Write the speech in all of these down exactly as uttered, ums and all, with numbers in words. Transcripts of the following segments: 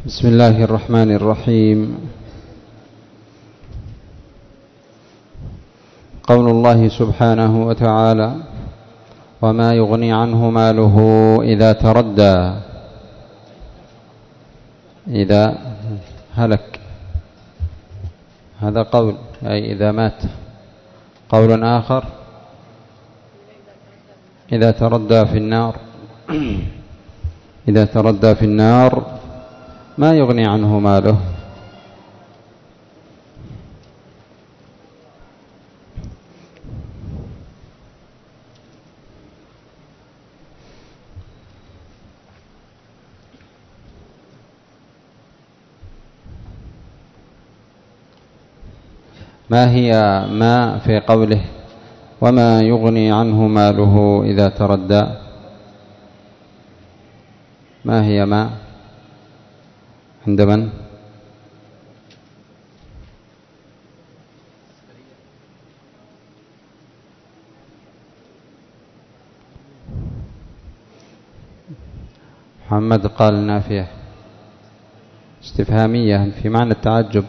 بسم الله الرحمن الرحيم. قول الله سبحانه وتعالى: وما يغني عنه ماله إذا تردى، إذا هلك، هذا قول، أي إذا مات. قول آخر: إذا تردى في النار إذا تردى في النار ما يغني عنه ماله. ما هي ما في قوله وما يغني عنه ماله إذا تردى؟ ما هي ما عند من؟ محمد قال نافية استفهامية في معنى التعجب،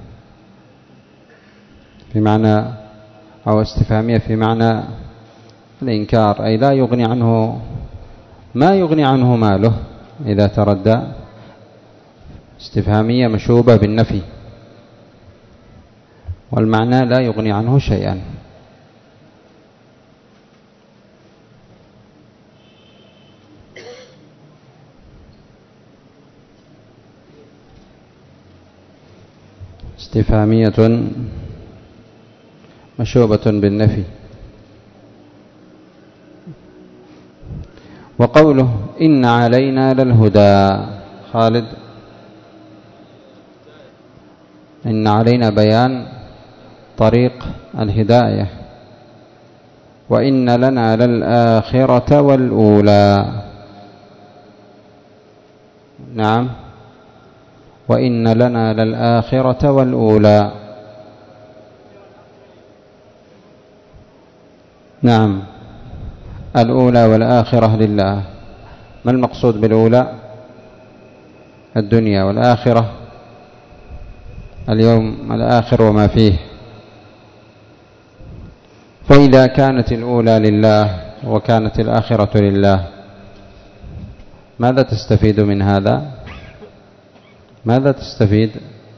في معنى أو استفهامية في معنى الإنكار، أي لا يغني عنه، ما يغني عنه ماله إذا تردى. استفهامية مشوبة بالنفي، والمعنى لا يغني عنه شيئا. استفهامية مشوبة بالنفي. وقوله إن علينا للهدى، خالد. إن علينا بيان طريق الهداية، وإن لنا للآخرة والأولى. نعم، وإن لنا للآخرة والأولى. نعم، الأولى والآخرة لله. ما المقصود بالأولى؟ الدنيا، والآخرة اليوم الآخر وما فيه. فإذا كانت الأولى لله وكانت الآخرة لله، ماذا تستفيد من هذا؟ ماذا تستفيد؟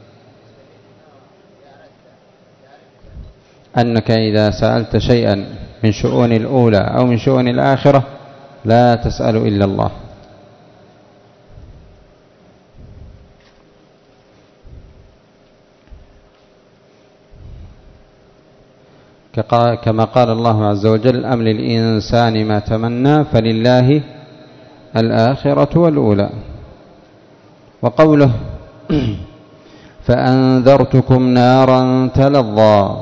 أنك إذا سألت شيئا من شؤون الأولى أو من شؤون الآخرة لا تسأل إلا الله. كما قال الله عز وجل: أم للإنسان ما تمنى فلله الآخرة والأولى. وقوله فأنذرتكم نارا تلظى،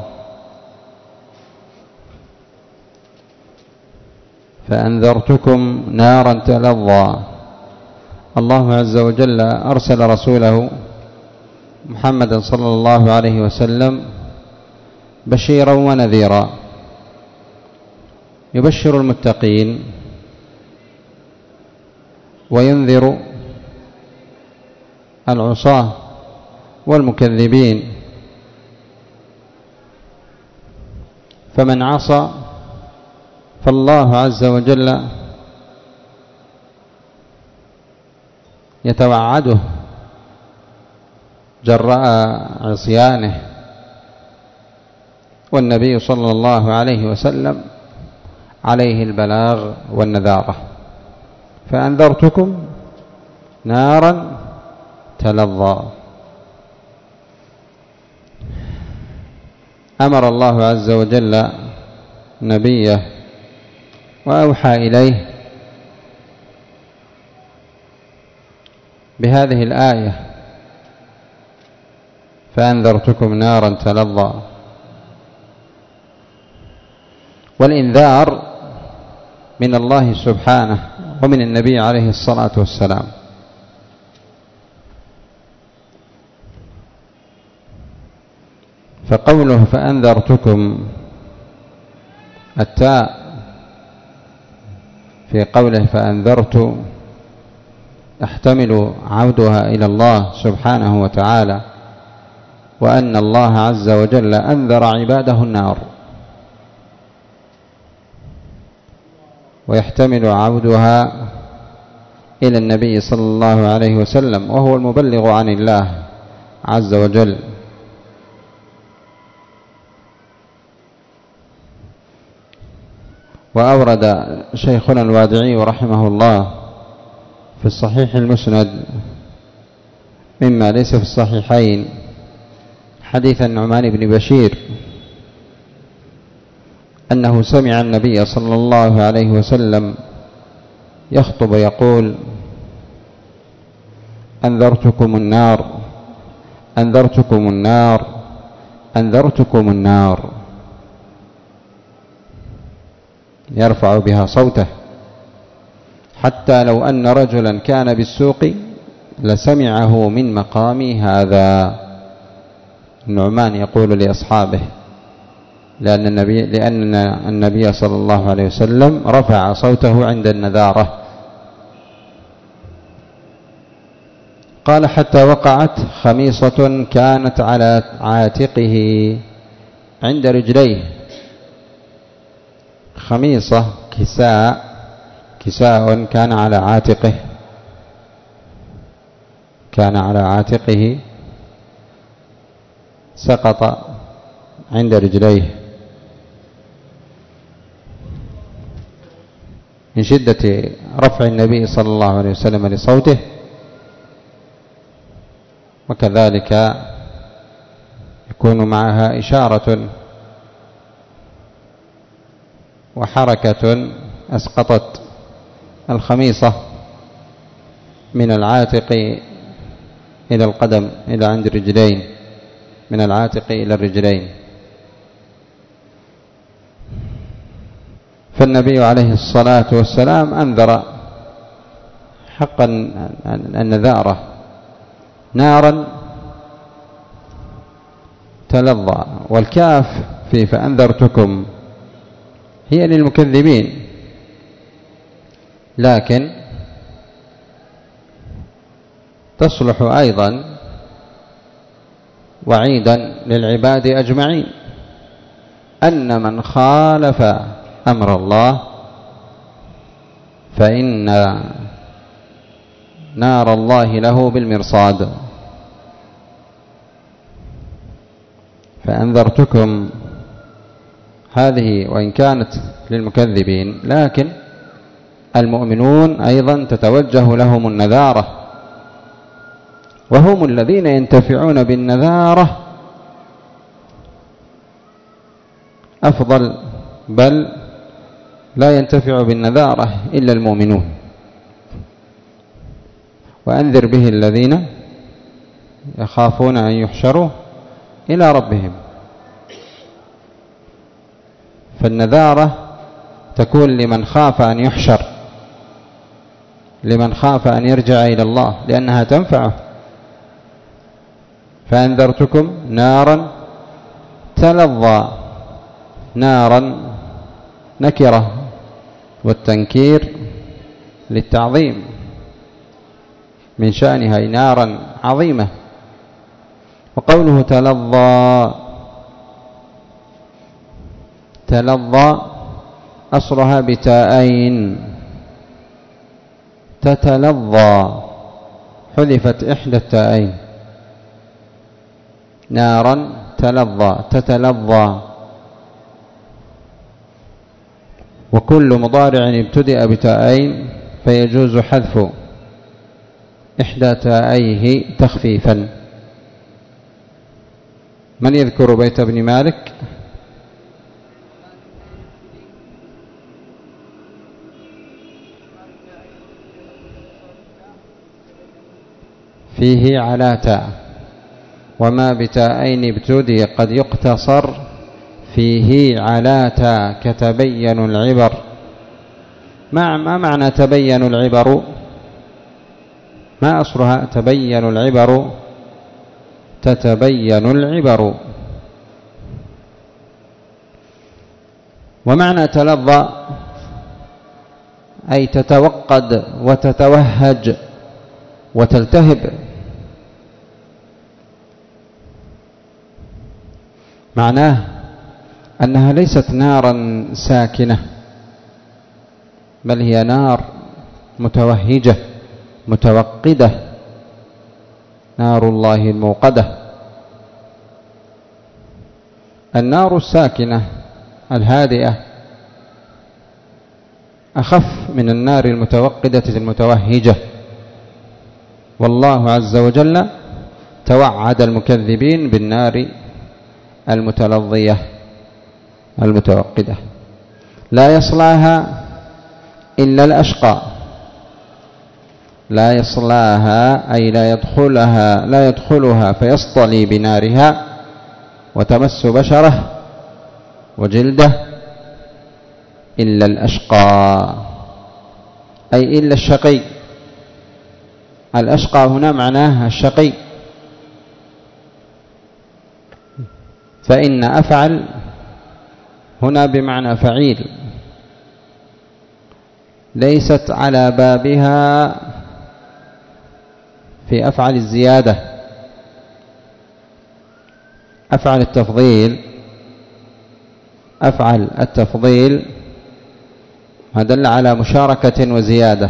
فأنذرتكم نارا تلظى. الله عز وجل أرسل رسوله محمدا صلى الله عليه وسلم بشيرا ونذيرا، يبشر المتقين وينذر العصاة والمكذبين. فمن عصى فالله عز وجل يتوعده جراء عصيانه، والنبي صلى الله عليه وسلم عليه البلاغ والنذارة. فأنذرتكم نارا تلظى. أمر الله عز وجل نبيه وأوحى إليه بهذه الآية: فأنذرتكم نارا تلظى. والإنذار من الله سبحانه ومن النبي عليه الصلاة والسلام. فقوله فأنذرتكم، التاء في قوله فأنذرت يحتمل عودها إلى الله سبحانه وتعالى، وأن الله عز وجل أنذر عباده النار، ويحتمل عودها إلى النبي صلى الله عليه وسلم وهو المبلغ عن الله عز وجل. وأورد شيخنا الوادعي رحمه الله في الصحيح المسند مما ليس في الصحيحين حديث النعمان بن بشير أنه سمع النبي صلى الله عليه وسلم يخطب يقول: أنذرتكم النار أنذرتكم النار أنذرتكم النار، يرفع بها صوته حتى لو أن رجلا كان بالسوق لسمعه من مقامي هذا. النعمان يقول لأصحابه لأن النبي, لأن النبي صلى الله عليه وسلم رفع صوته عند النذارة. قال: حتى وقعت خميصة كانت على عاتقه عند رجليه. خميصة كساء كساء كان على عاتقه كان على عاتقه سقط عند رجليه من شدة رفع النبي صلى الله عليه وسلم لصوته. وكذلك يكون معها إشارة وحركة أسقطت الخميصة من العاتق إلى القدم إلى عند الرجلين، من العاتق إلى الرجلين. فالنبي عليه الصلاة والسلام أنذر حقا النذارة نارا تلظى، والكاف في فأنذرتكم هي للمكذبين، لكن تصلح أيضا وعيدا للعباد أجمعين أن من خالف أمر الله فإن نار الله له بالمرصاد. فأنذرتكم هذه وإن كانت للمكذبين، لكن المؤمنون أيضا تتوجه لهم النذارة، وهم الذين ينتفعون بالنذارة أفضل، بل لا ينتفع بالنذارة إلا المؤمنون. وأنذر به الذين يخافون أن يحشروا إلى ربهم. فالنذارة تكون لمن خاف أن يحشر، لمن خاف أن يرجع إلى الله، لأنها تنفعه. فأنذرتكم نارا تلظى، نارا نكرة والتنكير للتعظيم، من شأنها نارا عظيمة. وقوله تلظى تلظى أصلها بتاءين، تتلظى حذفت إحدى التاءين، نارا تلظى تتلظى. وكل مضارع ابتدأ بتاءين فيجوز حذف إحدى تاءيه تخفيفا. من يذكر بيت ابن مالك؟ فيه على تاء، وما بتاءين ابتدي قد يقتصر فيه على تاء كتبين العبر. ما معنى تبين العبر؟ ما أصلها تبين العبر؟ تتبين العبر. ومعنى تلظى أي تتوقد وتتوهج وتلتهب. معناه أنها ليست نارا ساكنة، بل هي نار متوهجة متوقدة، نار الله الموقدة. النار الساكنة الهادئة أخف من النار المتوقدة المتوهجة، والله عز وجل توعد المكذبين بالنار المتلظية المتوقدة لا يصلاها إلا الأشقى. لا يصلاها أي لا يدخلها لا يدخلها فيصطلي بنارها وتمس بشره وجلده إلا الأشقى، أي إلا الشقي. الأشقى هنا معناه الشقي، فإن أفعل هنا بمعنى فعيل، ليست على بابها في أفعل الزيادة. أفعل التفضيل أفعل التفضيل ما دل على مشاركة وزيادة.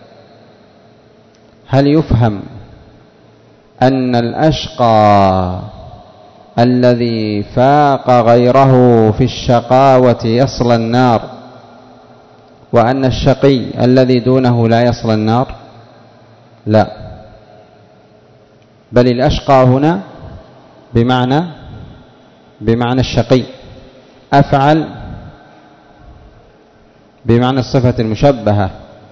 هل يفهم أن الأشقى الذي فاق غيره في الشقاوة يصلى النار، وأن الشقي الذي دونه لا يصلى النار؟ لا، بل الأشقى هنا بمعنى بمعنى الشقي. أفعل بمعنى الصفة المشبهة،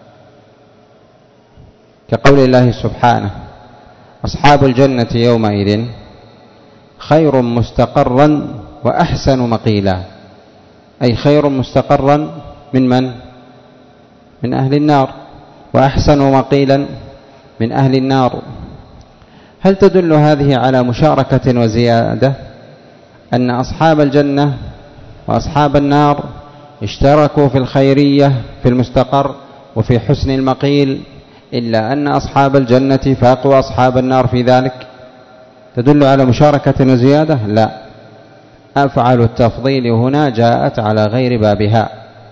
كقول الله سبحانه: أصحاب الجنة يومئذ خير مستقرا وأحسن مقيلا، أي خير مستقرا من من؟ من أهل النار، وأحسن مقيلا من أهل النار. هل تدل هذه على مشاركة وزيادة؟ أن أصحاب الجنة وأصحاب النار اشتركوا في الخيرية في المستقر وفي حسن المقيل، إلا أن أصحاب الجنة فاقوا أصحاب النار في ذلك؟ تدل على مشاركة وزيادة؟ لا، أفعل التفضيل هنا جاءت على غير بابها،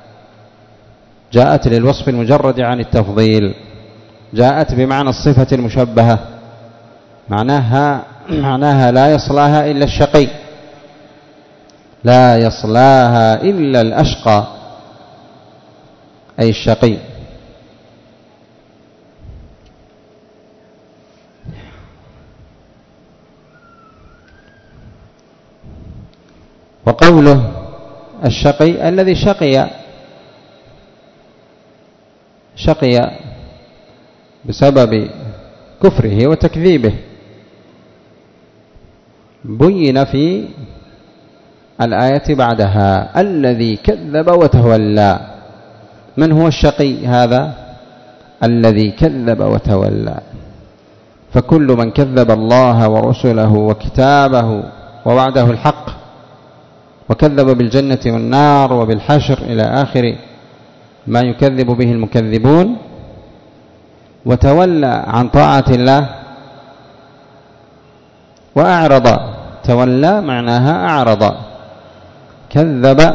جاءت للوصف المجرد عن التفضيل، جاءت بمعنى الصفة المشبهة، معناها معناها لا يصلاها إلا الشقي، لا يصلاها إلا الأشقى، أي الشقي. وقوله الشقي الذي شقي شقي بسبب كفره وتكذيبه، بين في الآية بعدها: الذي كذب وتولى. من هو الشقي هذا؟ الذي كذب وتولى. فكل من كذب الله ورسله وكتابه ووعده الحق، وكذب بالجنة والنار وبالحشر إلى آخر ما يكذب به المكذبون، وتولى عن طاعة الله وأعرض. تولى معناها أعرض، كذب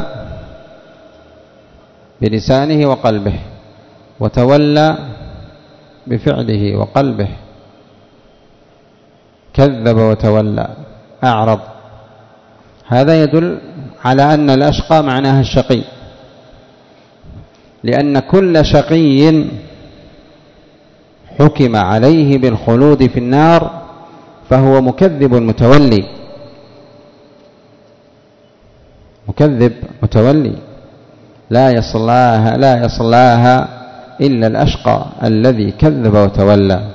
بلسانه وقلبه، وتولى بفعله وقلبه. كذب وتولى، أعرض. هذا يدل على أن الأشقى معناها الشقي، لأن كل شقي حكم عليه بالخلود في النار فهو مكذب متولي، مكذب متولي، لا يصلاها لا يصلاها إلا الأشقى الذي كذب وتولى.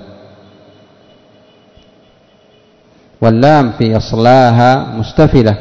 واللام في يصلاها مستفلة،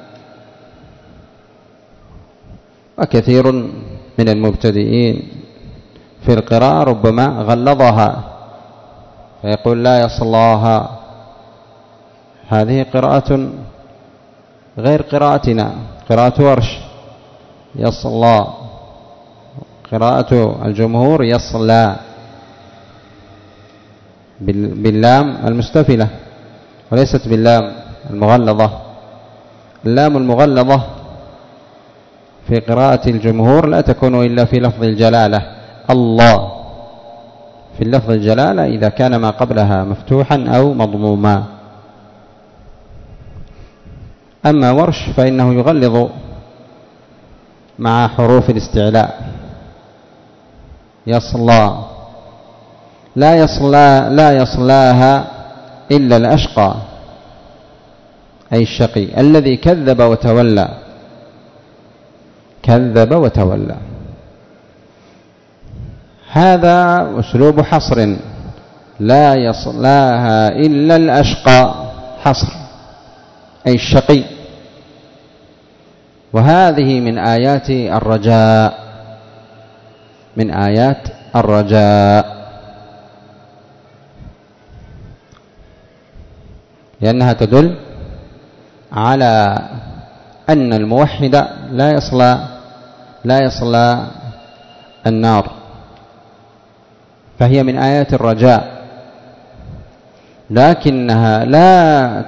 وكثير من المبتدئين في القراءة ربما غلظها فيقول لا يصلاها. هذه قراءة غير قراءتنا، قراءة ورش يصلى، قراءة الجمهور يصلى. باللام المستفلة وليست باللام المغلظة. اللام المغلظة في قراءة الجمهور لا تكون إلا في لفظ الجلالة الله، في اللفظ الجلالة إذا كان ما قبلها مفتوحا أو مضموما. أما ورش فإنه يغلظ مع حروف الاستعلاء. يصلى لا يصلى لا يصلاها إلا الأشقى أي الشقي الذي كذب وتولى، كذب وتولى. هذا أسلوب حصر، لا يصلاها إلا الأشقى حصر أي الشقي. وهذه من آيات الرجاء، من آيات الرجاء، لأنها تدل على أن الموحد لا يصلى لا يصلى النار، فهي من آيات الرجاء، لكنها لا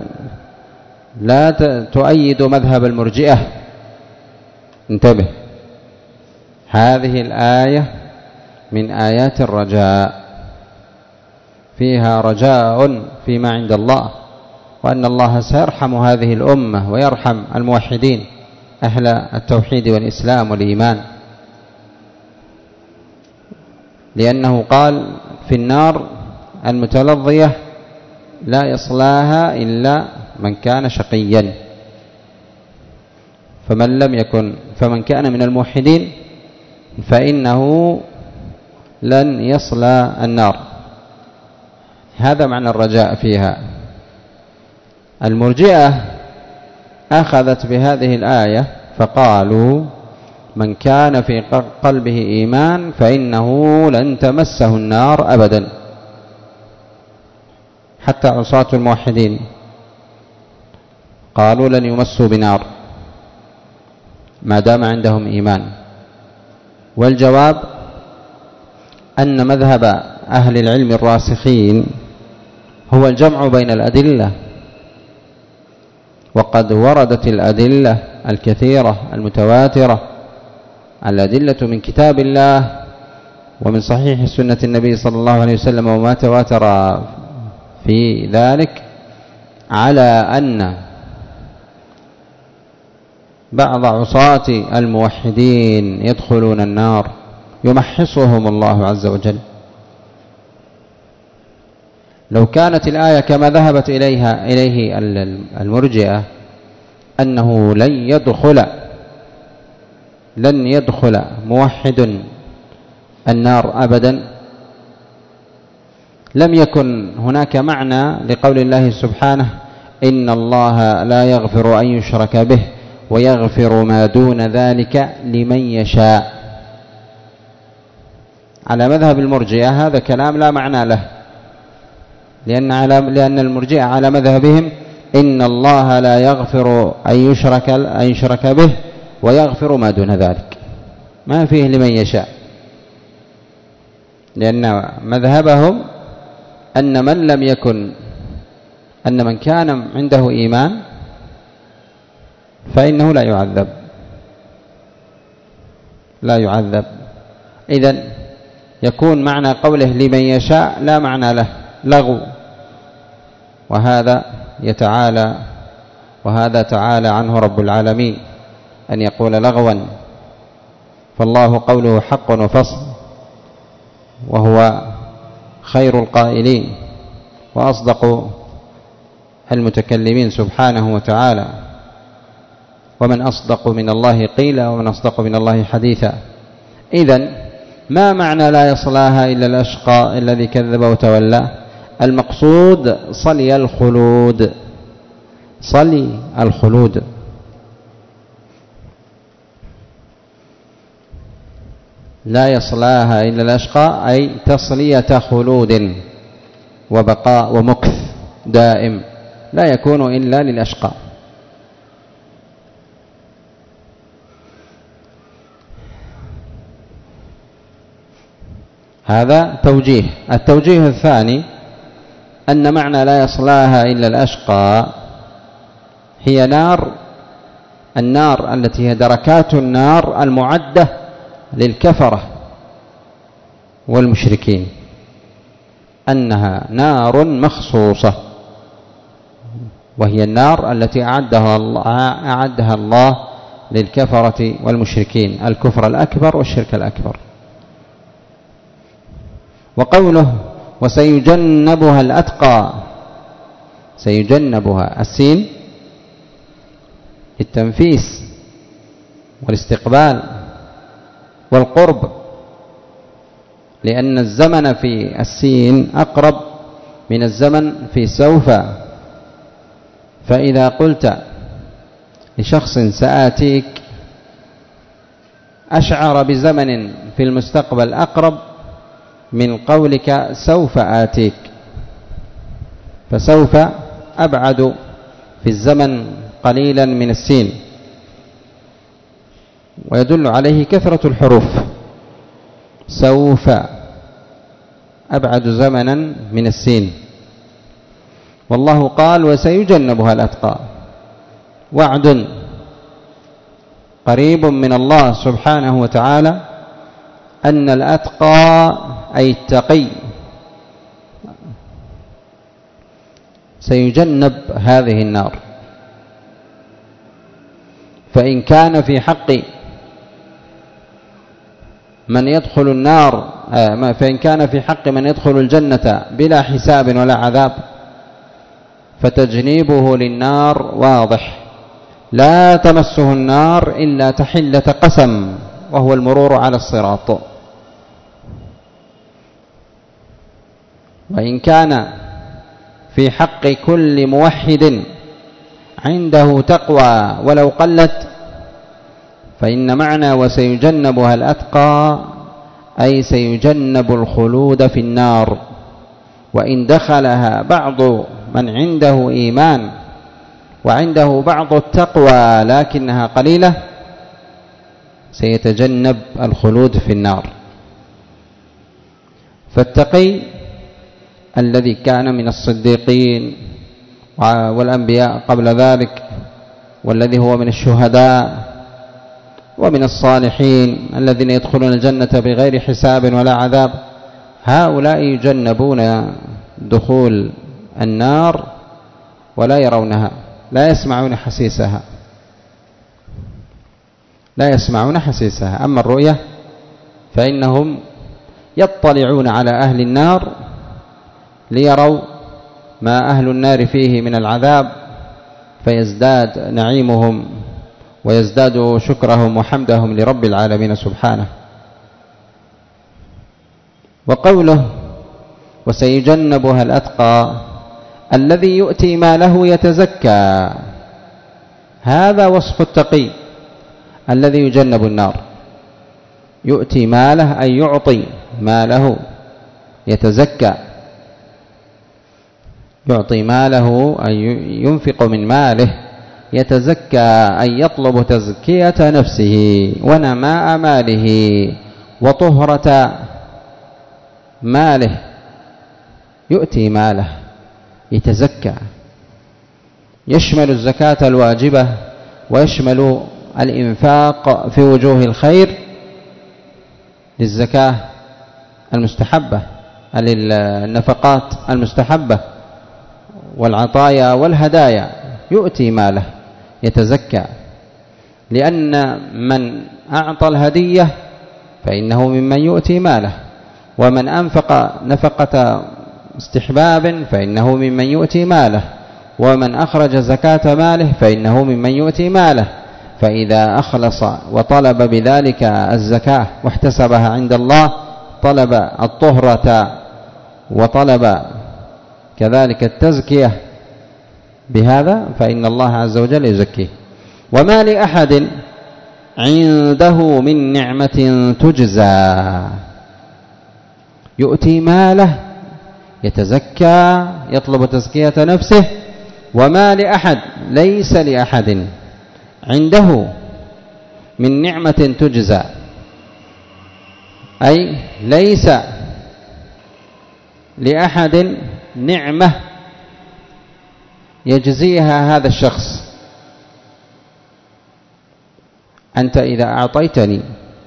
لا تؤيد مذهب المرجئة. انتبه، هذه الآية من آيات الرجاء، فيها رجاء فيما عند الله، وأن الله سيرحم هذه الأمة ويرحم الموحدين أهل التوحيد والإسلام والإيمان، لأنه قال في النار المتلظية لا يصلاها إلا من كان شقيا، فمن لم يكن فمن كان من الموحدين فإنه لن يصلى النار. هذا معنى الرجاء فيها. المرجئة أخذت بهذه الآية فقالوا من كان في قلبه إيمان فإنه لن تمسه النار أبدا، حتى عصاة الموحدين قالوا لن يمسوا بنار ما دام عندهم إيمان. والجواب أن مذهب أهل العلم الراسخين هو الجمع بين الأدلة، وقد وردت الأدلة الكثيرة المتواترة، الأدلة من كتاب الله ومن صحيح سنة النبي صلى الله عليه وسلم وما تواتر في ذلك، على أن بعض عصاة الموحدين يدخلون النار يمحصهم الله عز وجل. لو كانت الآية كما ذهبت إليها إليه المرجئة أنه لن يدخل لن يدخل موحد النار أبدا، لم يكن هناك معنى لقول الله سبحانه إن الله لا يغفر أن يشرك به ويغفر ما دون ذلك لمن يشاء. على مذهب المرجئة هذا كلام لا معنى له، لأن على لأن المرجئة على مذهبهم إن الله لا يغفر أن يشرك أن يشرك به ويغفر ما دون ذلك، ما فيه لمن يشاء، لأن مذهبهم أن من لم يكن أن من كان عنده إيمان فإنه لا يعذب لا يعذب إذن يكون معنى قوله لمن يشاء لا معنى له، لغو، وهذا يتعالى وهذا تعالى عنه رب العالمين أن يقول لغوا، فالله قوله حق وفصل، وهو خير القائلين وأصدق المتكلمين سبحانه وتعالى، ومن أصدق من الله قيلا ومن أصدق من الله حديثا. إذن ما معنى لا يصلاها إلا الأشقى الذي كذب وتولى؟ المقصود صلي الخلود، صلي الخلود. لا يصلاها إلا الأشقى أي تصلية خلود وبقاء ومكث دائم، لا يكون إلا للأشقى. هذا توجيه. التوجيه الثاني أن معنى لا يصلاها إلا الأشقى هي نار النار التي هي دركات النار المعدة للكفرة والمشركين، أنها نار مخصوصة، وهي النار التي أعدها الله, أعدها الله للكفرة والمشركين، الكفر الأكبر والشرك الأكبر. وقوله وسيجنبها الأتقى، سيجنبها السين التنفيس والاستقبال والقرب، لأن الزمن في السين أقرب من الزمن في سوف. فإذا قلت لشخص سآتيك أشعر بزمن في المستقبل أقرب من قولك سوف آتيك، فسوف أبعد في الزمن قليلا من السين، ويدل عليه كثرة الحروف. سوف أبعد زمنا من السين. والله قال وسيجنبها الأتقى، وعد قريب من الله سبحانه وتعالى أن الأتقى أي التقي سيجنب هذه النار. فإن كان في حق من يدخل النار فإن كان في حق من يدخل الجنة بلا حساب ولا عذاب، فتجنيبه للنار واضح، لا تمسه النار إلا تحلة قسم، وهو المرور على الصراط. وإن كان في حق كل موحد عنده تقوى ولو قلت، فإن معنى وسيجنبها الأتقى أي سيجنب الخلود في النار، وإن دخلها بعض من عنده إيمان وعنده بعض التقوى لكنها قليلة سيتجنب الخلود في النار. فالتقي الذي كان من الصديقين والأنبياء قبل ذلك، والذي هو من الشهداء ومن الصالحين الذين يدخلون الجنة بغير حساب ولا عذاب، هؤلاء يجنبون دخول النار ولا يرونها، لا يسمعون حسيسها لا يسمعون حسيسها. أما الرؤية فإنهم يطلعون على أهل النار ليروا ما أهل النار فيه من العذاب، فيزداد نعيمهم ويزداد شكرهم وحمدهم لرب العالمين سبحانه. وقوله وسيجنبها الأتقى الذي يؤتي ماله يتزكى، هذا وصف التقي الذي يجنب النار. يؤتي ماله أي يعطي ماله، يتزكى يعطي ماله أي ينفق من ماله، يتزكى أي يطلب تزكية نفسه ونماء ماله وطهرة ماله. يؤتي ماله يتزكى، يشمل الزكاة الواجبة ويشمل الإنفاق في وجوه الخير للزكاة المستحبة، للنفقات المستحبة والعطايا والهدايا. يؤتي ماله يتزكى، لأن من أعطى الهدية فإنه ممن يؤتي ماله، ومن أنفق نفقة استحباب فإنه ممن يؤتي ماله، ومن أخرج زكاة ماله فإنه ممن يؤتي ماله. فإذا أخلص وطلب بذلك الزكاة واحتسبها عند الله، طلب الطهرة وطلب كذلك التزكية بهذا، فإن الله عز وجل يزكيه. وما لأحد عنده من نعمة تجزى، يؤتي ماله يتزكى يطلب تزكية نفسه. وما لأحد ليس لأحد عنده من نعمة تجزى، أي ليس لأحد نعمة يجزيها هذا الشخص. أنت إذا أعطيتني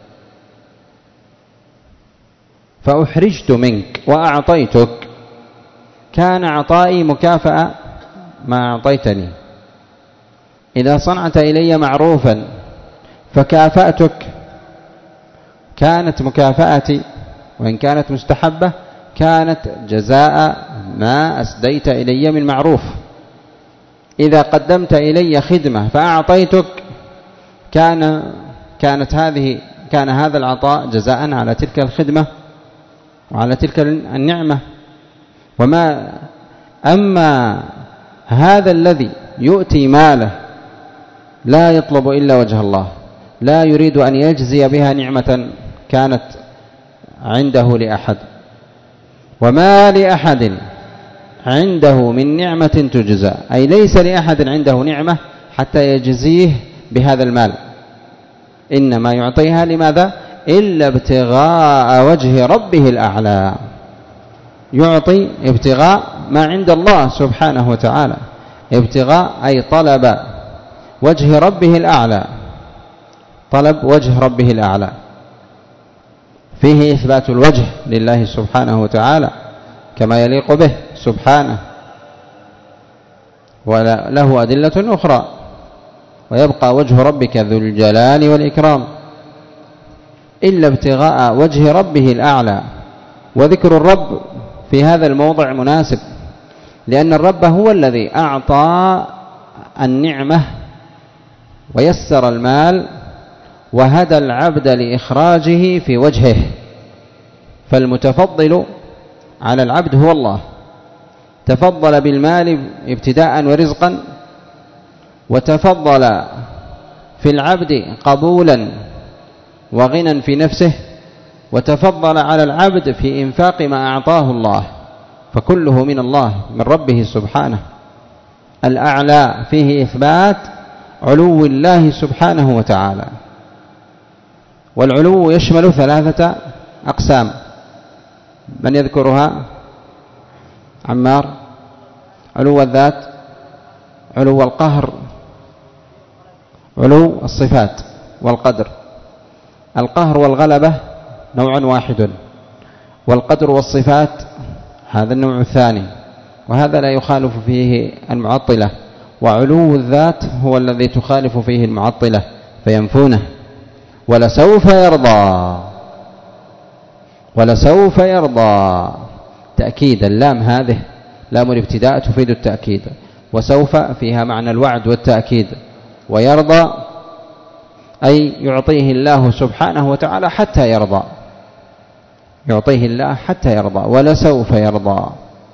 فأحرجت منك وأعطيتك كان عطائي مكافأة ما أعطيتني. إذا صنعت إلي معروفا فكافأتك كانت مكافأتي، وإن كانت مستحبة كانت جزاء ما أسديت إلي من معروف. إذا قدمت إلي خدمة فأعطيتك كان كانت هذه كان هذا العطاء جزاء على تلك الخدمة وعلى تلك النعمة. وما أما هذا الذي يؤتي ماله لا يطلب إلا وجه الله، لا يريد أن يجزي بها نعمة كانت عنده لأحد، وما لأحد عنده من نعمة تجزى، أي ليس لأحد عنده نعمة حتى يجزيه بهذا المال، إنما يعطيها لماذا؟ إلا ابتغاء وجه ربه الأعلى، يعطي ابتغاء ما عند الله سبحانه وتعالى، ابتغاء أي طلب وجه ربه الأعلى، طلب وجه ربه الأعلى، فيه إثبات الوجه لله سبحانه وتعالى كما يليق به سبحانه، وله أدلة أخرى، ويبقى وجه ربك ذو الجلال والإكرام، إلا ابتغاء وجه ربه الأعلى. وذكر الرب في هذا الموضع مناسب، لأن الرب هو الذي أعطى النعمة ويسر المال وهدى العبد لإخراجه في وجهه، فالمتفضل على العبد هو الله، تفضل بالمال ابتداء ورزقا، وتفضل في العبد قبولا وغنى في نفسه، وتفضل على العبد في إنفاق ما أعطاه الله، فكله من الله من ربه سبحانه الأعلى، فيه إثبات علو الله سبحانه وتعالى. والعلو يشمل ثلاثة أقسام، من يذكرها؟ عمار. علو الذات، علو القهر، علو الصفات والقدر. القهر والغلبة نوع واحد، والقدر والصفات هذا النوع الثاني، وهذا لا يخالف فيه المعطلة، وعلو الذات هو الذي تخالف فيه المعطلة فينفونه. ولسوف يرضى، ولسوف يرضى تأكيد، اللام هذه لام الابتداء تفيد التأكيد، وسوف فيها معنى الوعد والتأكيد، ويرضى أي يعطيه الله سبحانه وتعالى حتى يرضى، يعطيه الله حتى يرضى، ولسوف يرضى.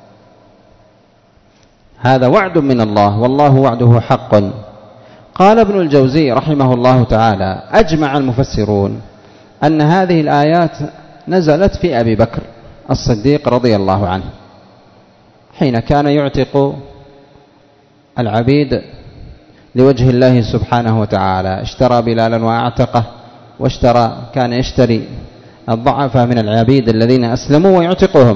هذا وعد من الله، والله وعده حق. قال ابن الجوزي رحمه الله تعالى: أجمع المفسرون أن هذه الآيات نزلت في أبي بكر الصديق رضي الله عنه، حين كان يعتق العبيد لوجه الله سبحانه وتعالى، اشترى بلالا وأعتقه، واشترى كان يشتري الضعفاء من العبيد الذين أسلموا ويعتقهم،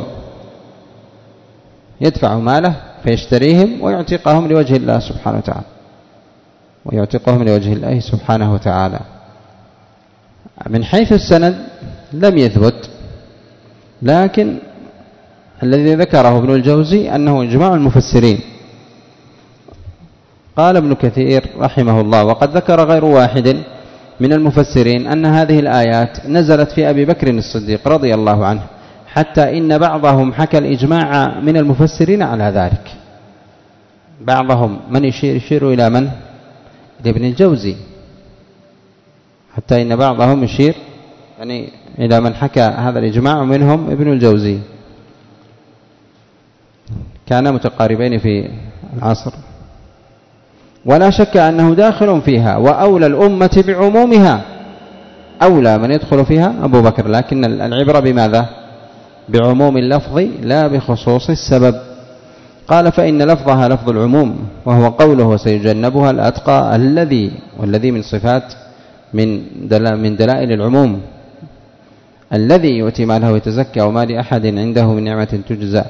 يدفع ماله فيشتريهم ويعتقهم لوجه الله سبحانه وتعالى، ويعتقهم لوجه الله سبحانه وتعالى. من حيث السند لم يثبت، لكن الذي ذكره ابن الجوزي أنه إجماع المفسرين. قال ابن كثير رحمه الله: وقد ذكر غير واحد من المفسرين أن هذه الآيات نزلت في أبي بكر الصديق رضي الله عنه، حتى إن بعضهم حكى الإجماع من المفسرين على ذلك. بعضهم من يشير, يشير إلى من؟ لابن الجوزي، حتى إن بعضهم يشير يعني إلى من حكى هذا الإجماع، منهم ابن الجوزي، كانا متقاربين في العصر. ولا شك أنه داخل فيها، وأولى الأمة بعمومها، أولى من يدخل فيها أبو بكر، لكن العبرة بماذا؟ بعموم اللفظ لا بخصوص السبب. قال: فإن لفظها لفظ العموم، وهو قوله سيجنبها الأتقى، الذي والذي من صفات من من دلائل العموم، الذي يؤتي ماله يتزكى وما لأحد عنده من نعمة تجزى.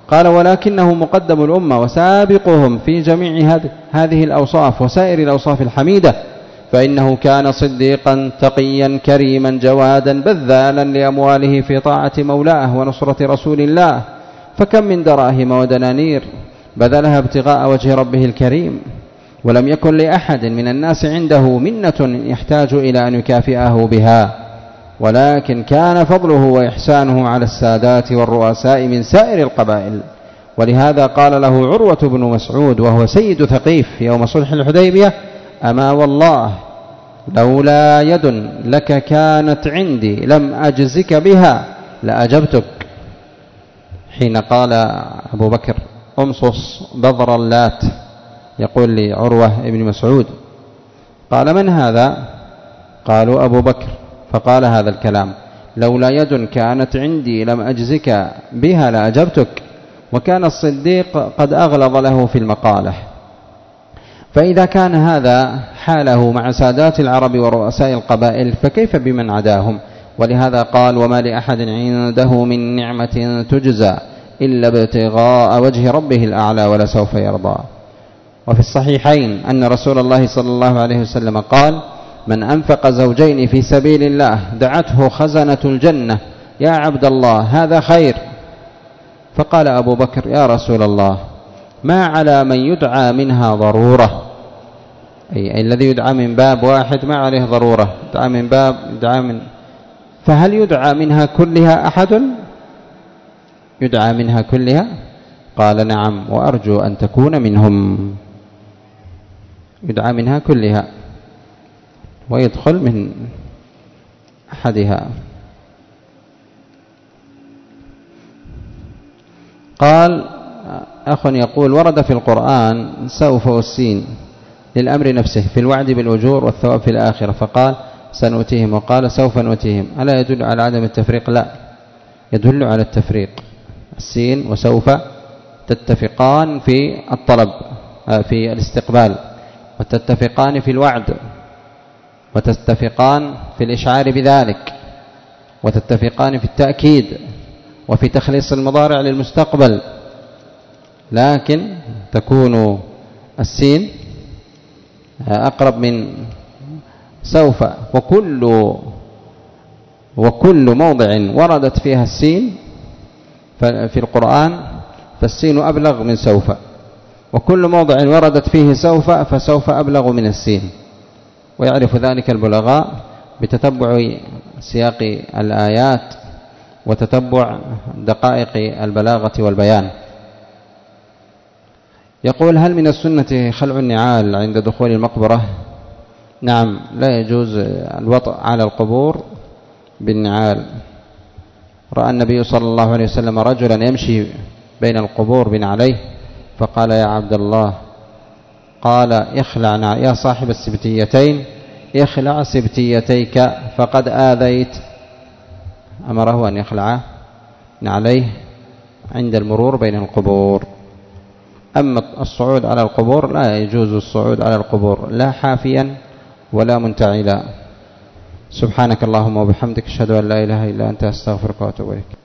قال ولكنه مقدم الأمة وسابقهم في جميع هذه الأوصاف وسائر الأوصاف الحميدة، فإنه كان صديقا تقيا كريما جوادا بذالا لأمواله في طاعة مولاه ونصرة رسول الله، فكم من دراهم ودنانير بذلها ابتغاء وجه ربه الكريم، ولم يكن لأحد من الناس عنده منة يحتاج إلى أن يكافئه بها، ولكن كان فضله وإحسانه على السادات والرؤساء من سائر القبائل. ولهذا قال له عروة بن مسعود وهو سيد ثقيف يوم صلح الحديبية: أما والله لولا يد لك كانت عندي لم أجزك بها لأجبتك. حين قال أبو بكر: أمصص بذر اللات، يقول لعروة بن مسعود: قال: من هذا؟ قالوا: أبو بكر. فقال هذا الكلام: لولا يد كانت عندي لم أجزك بها لأجبتك. وكان الصديق قد أغلظ له في المقالة. فإذا كان هذا حاله مع سادات العرب ورؤساء القبائل فكيف بمن عداهم؟ ولهذا قال: وما لأحد عنده من نعمة تجزى إلا ابتغاء وجه ربه الأعلى ولسوف يرضى. وفي الصحيحين أن رسول الله صلى الله عليه وسلم قال: من أنفق زوجين في سبيل الله دعته خزنة الجنة: يا عبد الله هذا خير. فقال أبو بكر: يا رسول الله ما على من يدعى منها ضرورة، أي الذي يدعى من باب واحد ما عليه ضرورة، يدعى من باب يدعى من فهل يدعى منها كلها أحد؟ يدعى منها كلها؟ قال: نعم، وأرجو أن تكون منهم. يدعى منها كلها ويدخل من أحدها. قال أخ يقول: ورد في القرآن سوف والسين للأمر نفسه في الوعد بالأجور والثواب في الآخرة، فقال: سنؤتيهم، وقال: سوف نؤتيهم. ألا يدل على عدم التفريق؟ لا، يدل على التفريق. السين وسوف تتفقان في الطلب في الاستقبال، وتتفقان في الوعد، وتتفقان في الإشعار بذلك، وتتفقان في التأكيد وفي تخليص المضارع للمستقبل، لكن تكون السين أقرب من سوف. وكل وكل موضع وردت فيها السين في القرآن فالسين أبلغ من سوف، وكل موضع وردت فيه سوف فسوف أبلغ من السين. ويعرف ذلك البلغاء بتتبع سياق الآيات وتتبع دقائق البلاغة والبيان. يقول: هل من السنة خلع النعال عند دخول المقبرة؟ نعم، لا يجوز الوطأ على القبور بالنعال. رأى النبي صلى الله عليه وسلم رجلا يمشي بين القبور بنعليه فقال: يا عبد الله، قال: اخلع يا صاحب السبتيتين، اخلع سبتيتيك فقد آذيت. أمره أن يخلع نعليه عند المرور بين القبور. أما الصعود على القبور لا يجوز الصعود على القبور لا حافيا ولا منتعلا. سبحانك اللهم وبحمدك، أشهد أن لا إله إلا أنت، أستغفرك وأتوب إليك.